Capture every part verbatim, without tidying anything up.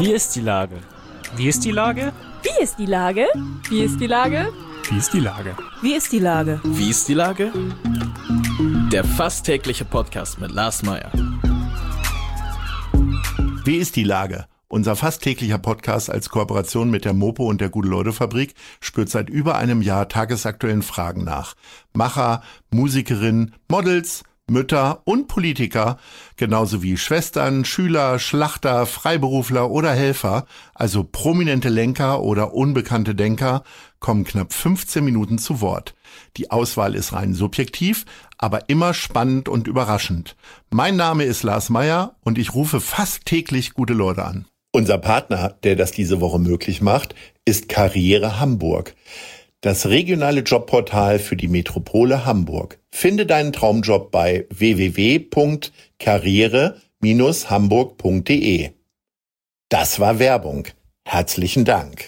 Wie ist die Lage? Wie ist die Lage? Wie ist die Lage? Wie ist die Lage? Wie ist die Lage? Wie ist die Lage? Wie ist die Lage? Der fast tägliche Podcast mit Lars Meyer. Wie ist die Lage? Unser fast täglicher Podcast als Kooperation mit der Mopo und der Gute-Leute-Fabrik spürt seit über einem Jahr tagesaktuellen Fragen nach. Macher, Musikerinnen, Models, Mütter und Politiker, genauso wie Schwestern, Schüler, Schlachter, Freiberufler oder Helfer, also prominente Lenker oder unbekannte Denker, kommen knapp fünfzehn Minuten zu Wort. Die Auswahl ist rein subjektiv, aber immer spannend und überraschend. Mein Name ist Lars Meyer und ich rufe fast täglich gute Leute an. Unser Partner, der das diese Woche möglich macht, ist Karriere Hamburg. Das regionale Jobportal für die Metropole Hamburg. Finde deinen Traumjob bei w w w punkt karriere Bindestrich hamburg punkt d e. Das war Werbung. Herzlichen Dank.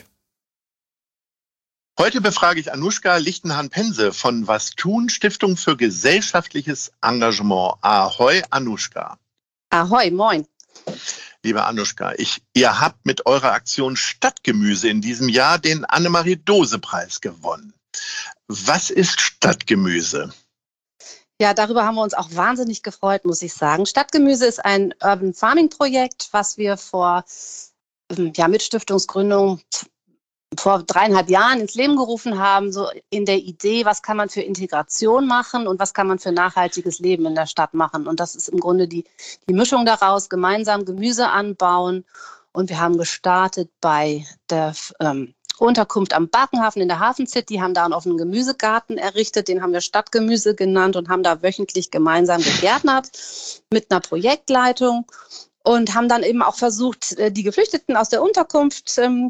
Heute befrage ich Anushka Lichtenhahn-Pense von Was tun? Stiftung für gesellschaftliches Engagement. Ahoi, Anushka. Ahoi, moin. Liebe Anushka, ich, ihr habt mit eurer Aktion Stadtgemüse in diesem Jahr den Annemarie-Dose-Preis gewonnen. Was ist Stadtgemüse? Ja, darüber haben wir uns auch wahnsinnig gefreut, muss ich sagen. Stadtgemüse ist ein Urban Farming Projekt, was wir vor ja, mit Stiftungsgründung vor dreieinhalb Jahren ins Leben gerufen haben, so in der Idee, was kann man für Integration machen und was kann man für nachhaltiges Leben in der Stadt machen. Und das ist im Grunde die, die Mischung daraus, gemeinsam Gemüse anbauen. Und wir haben gestartet bei der ähm, Unterkunft am Barkenhafen in der Hafen City, haben da einen offenen Gemüsegarten errichtet, den haben wir Stadtgemüse genannt und haben da wöchentlich gemeinsam gegärtnert mit einer Projektleitung und haben dann eben auch versucht, die Geflüchteten aus der Unterkunft ähm,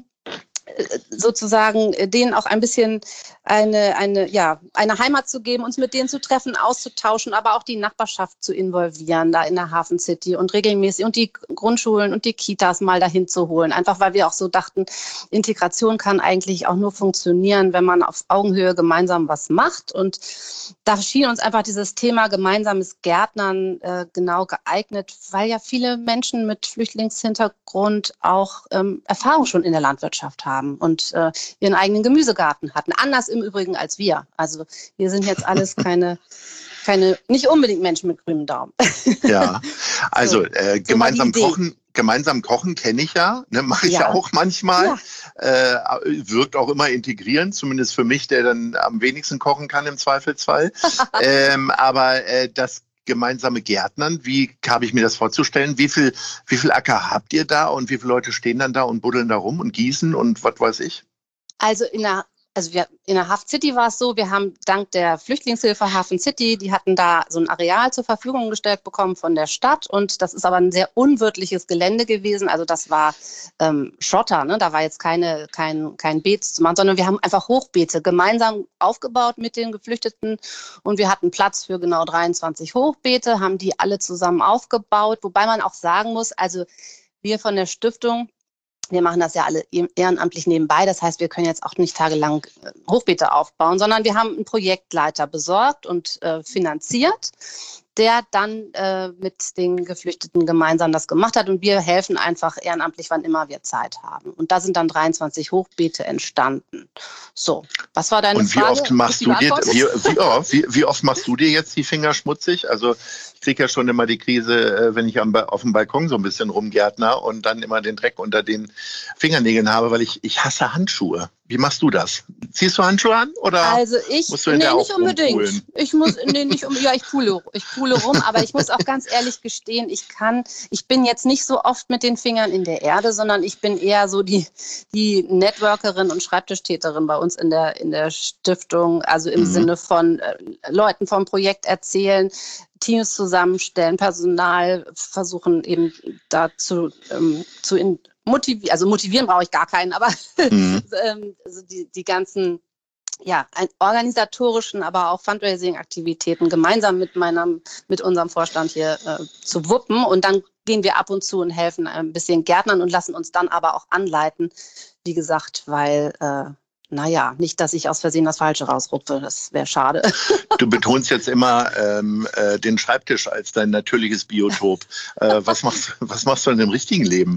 sozusagen denen auch ein bisschen eine, eine, ja, eine Heimat zu geben, uns mit denen zu treffen, auszutauschen, aber auch die Nachbarschaft zu involvieren da in der Hafen City und regelmäßig und die Grundschulen und die Kitas mal dahin zu holen. Einfach weil wir auch so dachten, Integration kann eigentlich auch nur funktionieren, wenn man auf Augenhöhe gemeinsam was macht. Und da schien uns einfach dieses Thema gemeinsames Gärtnern äh, genau geeignet, weil ja viele Menschen mit Flüchtlingshintergrund auch ähm, Erfahrung schon in der Landwirtschaft haben und äh, ihren eigenen Gemüsegarten hatten. Anders im Übrigen als wir. Also wir sind jetzt alles keine, keine nicht unbedingt Menschen mit grünem Daumen. Ja, also so, äh, so gemeinsam kochen, gemeinsam kochen kenne ich ja, ne, mache ich ja. ja auch manchmal. Ja. Äh, wirkt auch immer integrierend, zumindest für mich, der dann am wenigsten kochen kann im Zweifelsfall. ähm, aber äh, das gemeinsame Gärtnern, wie habe ich mir das vorzustellen? Wie viel, wie viel Acker habt ihr da und wie viele Leute stehen dann da und buddeln da rum und gießen und was weiß ich? Also in der Also wir, in der Hafen City war es so, wir haben dank der Flüchtlingshilfe Hafen City, die hatten da so ein Areal zur Verfügung gestellt bekommen von der Stadt und das ist aber ein sehr unwirtliches Gelände gewesen, also das war ähm, Schotter, ne? Da war jetzt keine, kein, kein Beet zu machen, sondern wir haben einfach Hochbeete gemeinsam aufgebaut mit den Geflüchteten und wir hatten Platz für genau dreiundzwanzig Hochbeete, haben die alle zusammen aufgebaut, wobei man auch sagen muss, also wir von der Stiftung, wir machen das ja alle ehrenamtlich nebenbei. Das heißt, wir können jetzt auch nicht tagelang Hochbeete aufbauen, sondern wir haben einen Projektleiter besorgt und äh, finanziert, der dann äh, mit den Geflüchteten gemeinsam das gemacht hat. Und wir helfen einfach ehrenamtlich, wann immer wir Zeit haben. Und da sind dann dreiundzwanzig Hochbeete entstanden. So, was war deine und wie Frage? Oft machst du dir, wie, wie, oh, wie, wie oft machst du dir jetzt die Finger schmutzig? Also ich kriege ja schon immer die Krise, wenn ich am, auf dem Balkon so ein bisschen rumgärtner und dann immer den Dreck unter den Fingernägeln habe, weil ich, ich hasse Handschuhe. Wie machst du das? Ziehst du Handschuhe an oder also ich, musst du in nee, der nicht unbedingt. Rumpulen? Ich muss, nee, nicht um, ja, ich pule, ich pule rum, aber ich muss auch ganz ehrlich gestehen, ich kann, ich bin jetzt nicht so oft mit den Fingern in der Erde, sondern ich bin eher so die, die Networkerin und Schreibtischtäterin bei uns in der, in der Stiftung, also im mhm. Sinne von äh, Leuten vom Projekt erzählen, Teams zusammenstellen, Personal versuchen eben dazu ähm, zu in, motivieren, also motivieren brauche ich gar keinen, aber mhm. ähm, also die, die ganzen ja, organisatorischen, aber auch Fundraising-Aktivitäten gemeinsam mit meinem, mit unserem Vorstand hier äh, zu wuppen und dann gehen wir ab und zu und helfen ein bisschen Gärtnern und lassen uns dann aber auch anleiten, wie gesagt, weil äh, naja, nicht, dass ich aus Versehen das Falsche rausrupfe, das wäre schade. Du betonst jetzt immer ähm, äh, den Schreibtisch als dein natürliches Biotop. Äh, was machst, was machst du in dem richtigen Leben?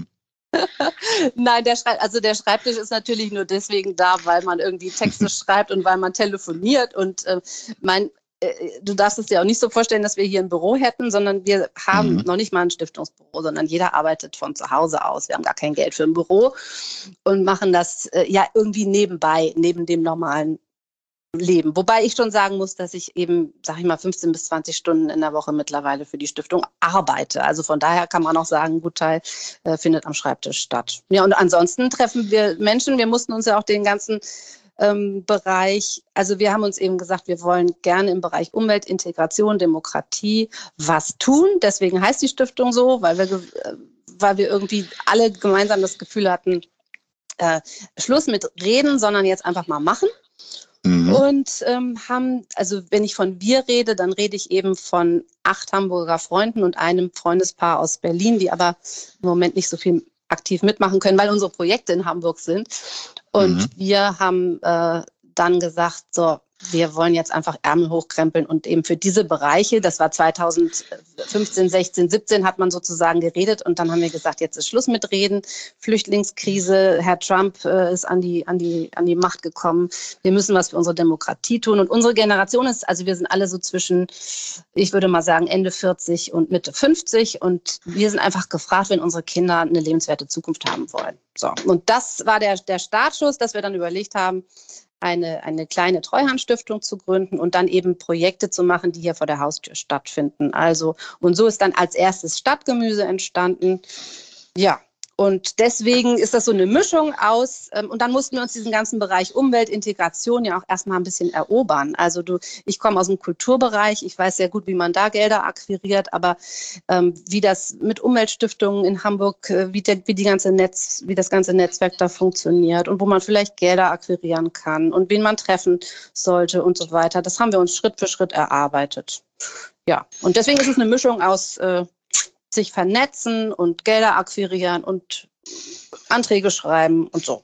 Nein, der Schrei- also der Schreibtisch ist natürlich nur deswegen da, weil man irgendwie Texte schreibt und weil man telefoniert. Und äh, mein, äh, du darfst es dir auch nicht so vorstellen, dass wir hier ein Büro hätten, sondern wir haben mhm. noch nicht mal ein Stiftungsbüro, sondern jeder arbeitet von zu Hause aus. Wir haben gar kein Geld für ein Büro und machen das äh, ja irgendwie nebenbei, neben dem normalen Leben. Wobei ich schon sagen muss, dass ich eben, sag ich mal, fünfzehn bis zwanzig Stunden in der Woche mittlerweile für die Stiftung arbeite. Also von daher kann man auch sagen, ein Gutteil äh, findet am Schreibtisch statt. Ja, und ansonsten treffen wir Menschen. Wir mussten uns ja auch den ganzen ähm, Bereich, also wir haben uns eben gesagt, wir wollen gerne im Bereich Umwelt, Integration, Demokratie was tun. Deswegen heißt die Stiftung so, weil wir, äh, weil wir irgendwie alle gemeinsam das Gefühl hatten, äh, Schluss mit Reden, sondern jetzt einfach mal machen. Mhm. Und ähm, haben, also wenn ich von wir rede, dann rede ich eben von acht Hamburger Freunden und einem Freundespaar aus Berlin, die aber im Moment nicht so viel aktiv mitmachen können, weil unsere Projekte in Hamburg sind. Und mhm. wir haben äh, dann gesagt, so, wir wollen jetzt einfach Ärmel hochkrempeln und eben für diese Bereiche, das war zweitausendfünfzehn, sechzehn, siebzehn, hat man sozusagen geredet und dann haben wir gesagt, jetzt ist Schluss mit Reden, Flüchtlingskrise, Herr Trump äh, ist an die, an die, an die Macht gekommen, wir müssen was für unsere Demokratie tun und unsere Generation ist, also wir sind alle so zwischen, ich würde mal sagen, Ende vierzig und Mitte fünfzig und wir sind einfach gefragt, wenn unsere Kinder eine lebenswerte Zukunft haben wollen. So. Und das war der, der Startschuss, dass wir dann überlegt haben, Eine, eine kleine Treuhandstiftung zu gründen und dann eben Projekte zu machen, die hier vor der Haustür stattfinden. Also, und so ist dann als erstes Stadtgemüse entstanden. Ja, und deswegen ist das so eine Mischung aus, ähm, und dann mussten wir uns diesen ganzen Bereich Umwelt, Integration ja auch erstmal ein bisschen erobern. Also du, ich komme aus dem Kulturbereich, ich weiß sehr gut, wie man da Gelder akquiriert, aber ähm, wie das mit Umweltstiftungen in Hamburg, äh, wie, der, wie, die ganze Netz, wie das ganze Netzwerk da funktioniert und wo man vielleicht Gelder akquirieren kann und wen man treffen sollte und so weiter, das haben wir uns Schritt für Schritt erarbeitet. Ja, und deswegen ist es eine Mischung aus äh, sich vernetzen und Gelder akquirieren und Anträge schreiben und so.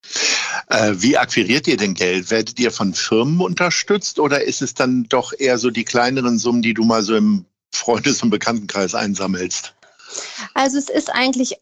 Äh, wie akquiriert ihr denn Geld? Werdet ihr von Firmen unterstützt oder ist es dann doch eher so die kleineren Summen, die du mal so im Freundes- und Bekanntenkreis einsammelst? Also es ist eigentlich,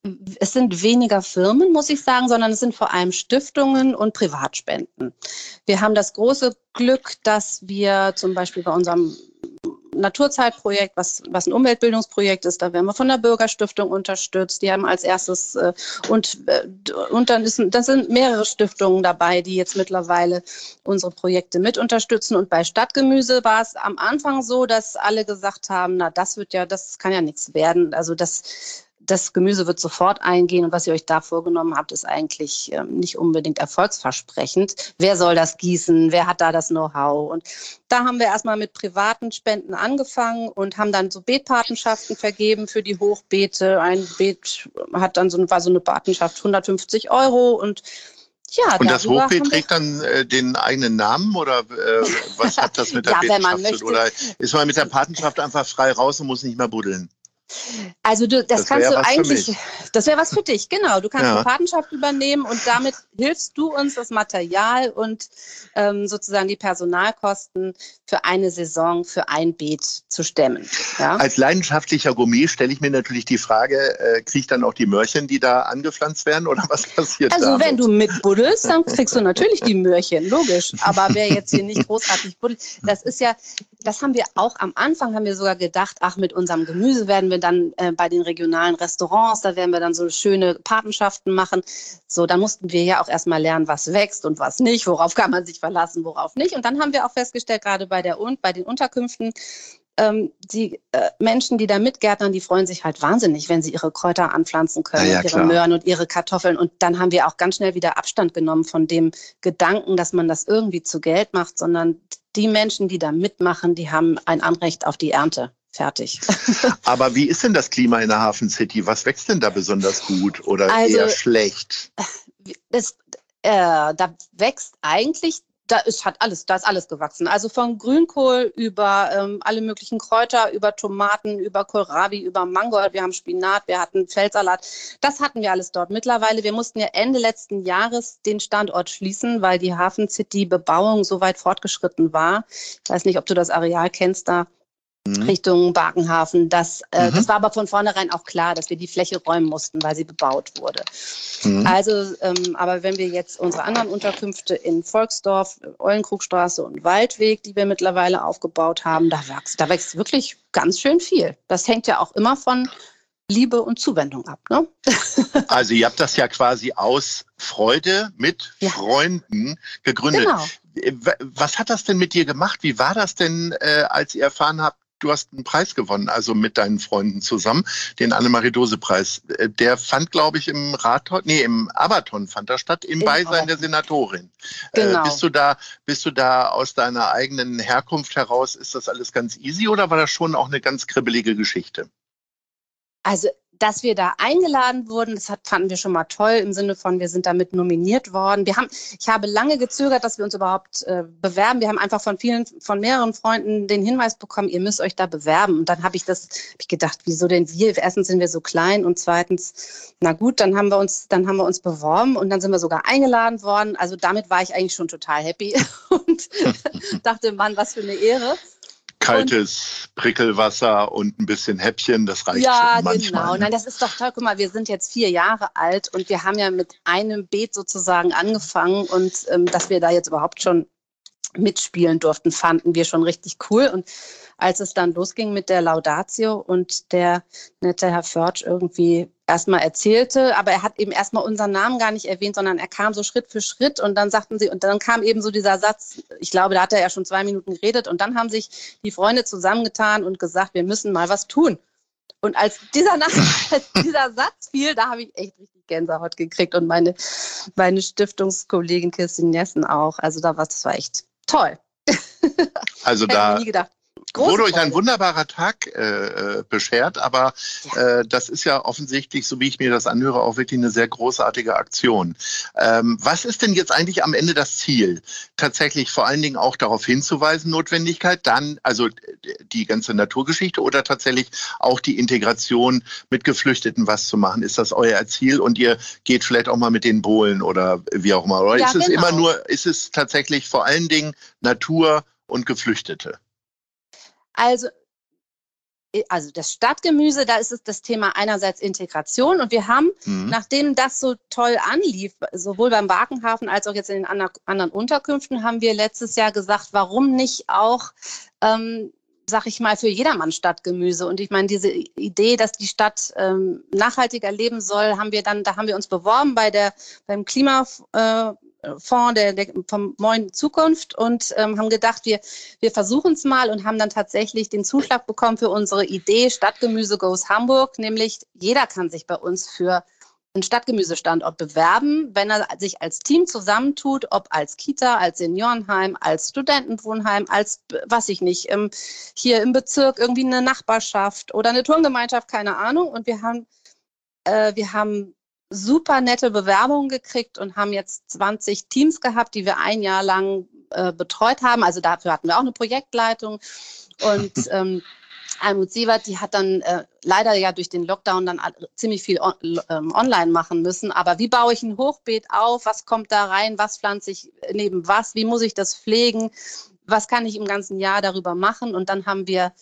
es sind weniger Firmen, muss ich sagen, sondern es sind vor allem Stiftungen und Privatspenden. Wir haben das große Glück, dass wir zum Beispiel bei unserem Naturzeitprojekt, was, was ein Umweltbildungsprojekt ist, da werden wir von der Bürgerstiftung unterstützt. Die haben als erstes äh, und, äh, und dann ist, das sind mehrere Stiftungen dabei, die jetzt mittlerweile unsere Projekte mit unterstützen. Und bei Stadtgemüse war es am Anfang so, dass alle gesagt haben, na das wird ja, das kann ja nichts werden. Also das Das Gemüse wird sofort eingehen und was ihr euch da vorgenommen habt, ist eigentlich ähm, nicht unbedingt erfolgsversprechend. Wer soll das gießen? Wer hat da das Know-how? Und da haben wir erstmal mit privaten Spenden angefangen und haben dann so Beetpatenschaften vergeben für die Hochbeete. Ein Beet hat dann so, war so eine Patenschaft hundertfünfzig Euro und ja, und das Hochbeet trägt dann äh, den eigenen Namen oder äh, was hat das mit der ja, Patenschaft zu tun? Oder ist man mit der Patenschaft einfach frei raus und muss nicht mehr buddeln? Also du, das, das kannst du eigentlich, das wäre was für dich, genau. Du kannst ja. eine Patenschaft übernehmen und damit hilfst du uns das Material und ähm, sozusagen die Personalkosten für eine Saison, für ein Beet zu stemmen. Ja? Als leidenschaftlicher Gourmet stelle ich mir natürlich die Frage, äh, kriege ich dann auch die Möhrchen, die da angepflanzt werden oder was passiert Also da? wenn du mitbuddelst, dann kriegst du natürlich die Möhrchen, logisch. Aber wer jetzt hier nicht großartig buddelt, das ist ja, das haben wir auch am Anfang, haben wir sogar gedacht, ach, mit unserem Gemüse werden wir dann äh, bei den regionalen Restaurants, da werden wir dann so schöne Patenschaften machen. So, dann mussten wir ja auch erstmal lernen, was wächst und was nicht, worauf kann man sich verlassen, worauf nicht. Und dann haben wir auch festgestellt, gerade bei der und bei den Unterkünften, ähm, die äh, Menschen, die da mitgärtnern, die freuen sich halt wahnsinnig, wenn sie ihre Kräuter anpflanzen können, ja, ja, ihre klar. Möhren und ihre Kartoffeln. Und dann haben wir auch ganz schnell wieder Abstand genommen von dem Gedanken, dass man das irgendwie zu Geld macht, sondern die Menschen, die da mitmachen, die haben ein Anrecht auf die Ernte. Fertig. Aber wie ist denn das Klima in der Hafen City? Was wächst denn da besonders gut oder also, eher schlecht? Das, äh, da wächst eigentlich, da ist, hat alles, da ist alles gewachsen. Also von Grünkohl über ähm, alle möglichen Kräuter, über Tomaten, über Kohlrabi, über Mangold. Wir haben Spinat, wir hatten Feldsalat. Das hatten wir alles dort. Mittlerweile, wir mussten ja Ende letzten Jahres den Standort schließen, weil die Hafen City Bebauung so weit fortgeschritten war. Ich weiß nicht, ob du das Areal kennst da. mhm. Richtung Barkenhafen. Das, äh, mhm. das war aber von vornherein auch klar, dass wir die Fläche räumen mussten, weil sie bebaut wurde. Mhm. Also, ähm, aber wenn wir jetzt unsere anderen Unterkünfte in Volksdorf, Eulenkrugstraße und Waldweg, die wir mittlerweile aufgebaut haben, da wächst, da wächst wirklich ganz schön viel. Das hängt ja auch immer von Liebe und Zuwendung ab, ne? Also ihr habt das ja quasi aus Freude mit ja. Freunden gegründet. Genau. Was hat das denn mit dir gemacht? Wie war das denn, äh, als ihr erfahren habt, du hast einen Preis gewonnen, also mit deinen Freunden zusammen, den Annemarie-Dose-Preis. Der fand, glaube ich, im Rathaus, nee, im Abaton fand er statt, im, Im Beisein Abaton. der Senatorin. Genau. Äh, bist du da, bist du da aus deiner eigenen Herkunft heraus, ist das alles ganz easy oder war das schon auch eine ganz kribbelige Geschichte? Also, dass wir da eingeladen wurden, das hat, fanden wir schon mal toll, im Sinne von, wir sind damit nominiert worden. Wir haben, ich habe lange gezögert, dass wir uns überhaupt äh, bewerben. Wir haben einfach von vielen, von mehreren Freunden den Hinweis bekommen, ihr müsst euch da bewerben. Und dann habe ich das, hab ich gedacht, wieso denn wir? Erstens sind wir so klein und zweitens, na gut, dann haben wir uns, dann haben wir uns beworben und dann sind wir sogar eingeladen worden. Also damit war ich eigentlich schon total happy und dachte, Mann, was für eine Ehre. Kaltes und, Prickelwasser und ein bisschen Häppchen, das reicht ja, schon manchmal. Ja, genau. Nein, das ist doch toll. Guck mal, wir sind jetzt vier Jahre alt und wir haben ja mit einem Beet sozusagen angefangen und ähm, dass wir da jetzt überhaupt schon mitspielen durften, fanden wir schon richtig cool. Und als es dann losging mit der Laudatio und der nette Herr Förtsch irgendwie erstmal erzählte, aber er hat eben erstmal unseren Namen gar nicht erwähnt, sondern er kam so Schritt für Schritt und dann sagten sie, und dann kam eben so dieser Satz, ich glaube, da hat er ja schon zwei Minuten geredet und dann haben sich die Freunde zusammengetan und gesagt, wir müssen mal was tun. Und als dieser, als dieser Satz fiel, da habe ich echt richtig Gänsehaut gekriegt und meine, meine Stiftungskollegin Kirstin Jessen auch. Also da war, das war echt toll. Also da nie gedacht. Große wurde euch ein wunderbarer Tag äh, beschert, aber ja. äh, das ist ja offensichtlich, so wie ich mir das anhöre, auch wirklich eine sehr großartige Aktion. Ähm, was ist denn jetzt eigentlich am Ende das Ziel? Tatsächlich vor allen Dingen auch darauf hinzuweisen, Notwendigkeit, dann also die ganze Naturgeschichte oder tatsächlich auch die Integration mit Geflüchteten was zu machen? Ist das euer Ziel und ihr geht vielleicht auch mal mit den Bohlen oder wie auch immer? Oder ja, ist es genau. immer nur, ist es tatsächlich vor allen Dingen Natur und Geflüchtete? Also, also das Stadtgemüse, da ist es das Thema einerseits Integration und wir haben, mhm. nachdem das so toll anlief, sowohl beim Barkenhafen als auch jetzt in den anderen Unterkünften, haben wir letztes Jahr gesagt, warum nicht auch, ähm, sag ich mal, für jedermann Stadtgemüse. Und ich meine, diese Idee, dass die Stadt ähm, nachhaltiger leben soll, haben wir dann, da haben wir uns beworben bei der, beim Klima, äh, Fonds der, der vom Neuen Zukunft und ähm, haben gedacht, wir, wir versuchen es mal und haben dann tatsächlich den Zuschlag bekommen für unsere Idee Stadtgemüse Goes Hamburg, nämlich jeder kann sich bei uns für einen Stadtgemüsestandort bewerben, wenn er sich als Team zusammentut, ob als Kita, als Seniorenheim, als Studentenwohnheim, als, weiß ich nicht, ähm, hier im Bezirk irgendwie eine Nachbarschaft oder eine Turngemeinschaft, keine Ahnung. Und wir haben, äh, wir haben super nette Bewerbungen gekriegt und haben jetzt zwanzig Teams gehabt, die wir ein Jahr lang äh, betreut haben. Also dafür hatten wir auch eine Projektleitung. Und ähm, Almut Sievert, die hat dann äh, leider ja durch den Lockdown dann ziemlich viel on, ähm, online machen müssen. Aber wie baue ich ein Hochbeet auf? Was kommt da rein? Was pflanze ich neben was? Wie muss ich das pflegen? Was kann ich im ganzen Jahr darüber machen? Und dann haben wir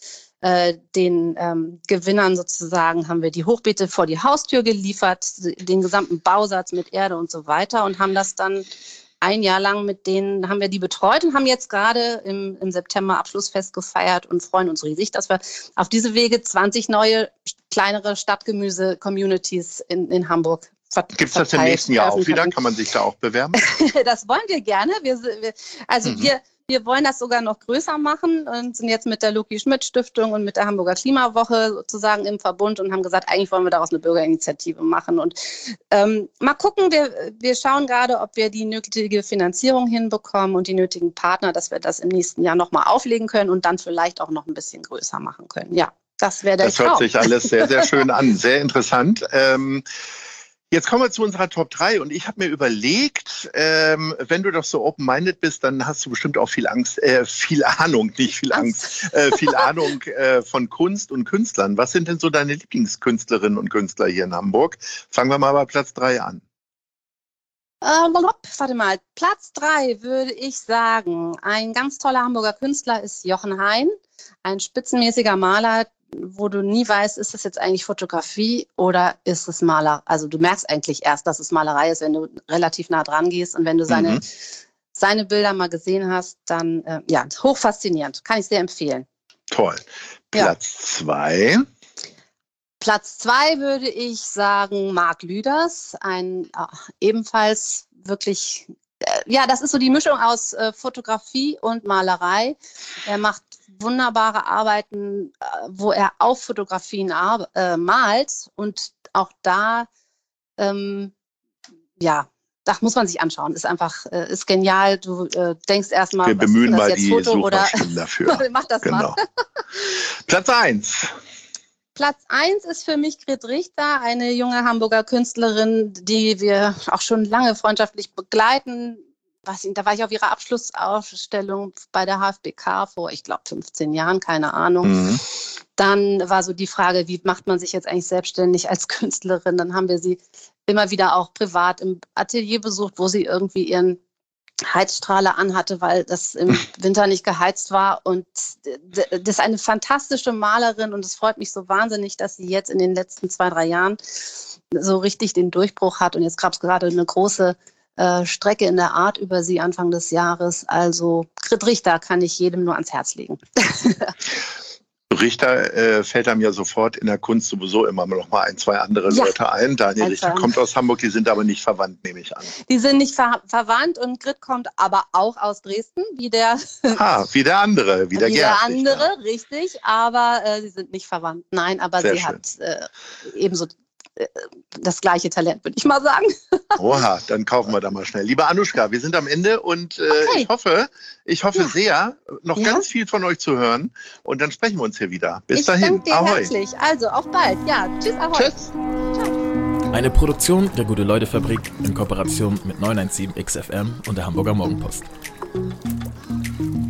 den ähm, Gewinnern sozusagen, haben wir die Hochbeete vor die Haustür geliefert, den gesamten Bausatz mit Erde und so weiter und haben das dann ein Jahr lang mit denen, haben wir die betreut und haben jetzt gerade im, im September Abschlussfest gefeiert und freuen uns riesig, dass wir auf diese Wege zwanzig neue, kleinere Stadtgemüse-Communities in, in Hamburg Gibt es das im nächsten Jahr auch wieder? Kann man sich da auch bewerben? Das wollen wir gerne. Wir, wir, also mhm. wir, wir wollen das sogar noch größer machen und sind jetzt mit der Loki-Schmidt-Stiftung und mit der Hamburger Klimawoche sozusagen im Verbund und haben gesagt, eigentlich wollen wir daraus eine Bürgerinitiative machen. Und ähm, mal gucken, wir, wir schauen gerade, ob wir die nötige Finanzierung hinbekommen und die nötigen Partner, dass wir das im nächsten Jahr nochmal auflegen können und dann vielleicht auch noch ein bisschen größer machen können. Ja, das wäre der Das hört sich alles sehr, sehr schön an. Sehr interessant. Ähm, Jetzt kommen wir zu unserer Top drei und ich habe mir überlegt, ähm, wenn du doch so open-minded bist, dann hast du bestimmt auch viel Angst, äh, viel Ahnung, nicht viel Angst, äh, viel Ahnung äh, von Kunst und Künstlern. Was sind denn so deine Lieblingskünstlerinnen und Künstler hier in Hamburg? Fangen wir mal bei Platz drei an. Ähm, warte mal, Platz drei würde ich sagen, ein ganz toller Hamburger Künstler ist Jochen Hein. ein spitzenmäßiger Maler, wo du nie weißt, ist das jetzt eigentlich Fotografie oder ist es Maler? Also du merkst eigentlich erst, dass es Malerei ist, wenn du relativ nah dran gehst und wenn du seine, mhm. seine Bilder mal gesehen hast, dann äh, ja, hochfaszinierend. Kann ich sehr empfehlen. Toll. Platz zwei. Ja. Platz zwei würde ich sagen Marc Lüders, ein äh, ebenfalls wirklich, äh, ja, das ist so die Mischung aus äh, Fotografie und Malerei. Er macht wunderbare Arbeiten, äh, wo er auf Fotografien ar- äh, malt und auch da, ähm, ja, das muss man sich anschauen. Ist einfach, äh, ist genial. Du äh, denkst erstmal, wir bemühen was ist das mal jetzt die Foto oder dafür. Mach das genau. mal. Platz eins. Platz eins ist für mich Grit Richter, eine junge Hamburger Künstlerin, die wir auch schon lange freundschaftlich begleiten. Was, da war ich auf ihrer Abschlussausstellung bei der H F B K vor, ich glaube, fünfzehn Jahren, keine Ahnung. Mhm. Dann war so die Frage, wie macht man sich jetzt eigentlich selbstständig als Künstlerin? Dann haben wir sie immer wieder auch privat im Atelier besucht, wo sie irgendwie ihren Heizstrahler anhatte, weil das im Winter nicht geheizt war. Und das ist eine fantastische Malerin und es freut mich so wahnsinnig, dass sie jetzt in den letzten zwei, drei Jahren so richtig den Durchbruch hat. Und jetzt gab es gerade eine große äh, Strecke in der Art über sie Anfang des Jahres. Also Grit Richter kann ich jedem nur ans Herz legen. Richter äh, fällt einem ja sofort in der Kunst sowieso immer noch mal ein, zwei andere ja. Leute ein. Daniel ein, Richter kommt aus Hamburg, die sind aber nicht verwandt, nehme ich an. Die sind nicht ver- verwandt und Grit kommt aber auch aus Dresden, wie der... Ah, wie der andere, wie der Wie Gerhard der andere, Richter. Richtig, aber äh, sie sind nicht verwandt. Nein, aber Sehr sie schön. hat äh, ebenso äh, das gleiche Talent, würde ich mal sagen. Oha, dann kaufen wir da mal schnell. Liebe Anuschka, wir sind am Ende und äh, okay. ich hoffe, ich hoffe ja. sehr, noch ja. ganz viel von euch zu hören und dann sprechen wir uns hier wieder. Bis ich dahin. Danke dir Ahoi. Herzlich. Also, auf bald. Ja, tschüss, ahoi. Tschüss. Ciao. Eine Produktion der Gute-Leute-Fabrik in Kooperation mit neun eins sieben X F M und der Hamburger Morgenpost.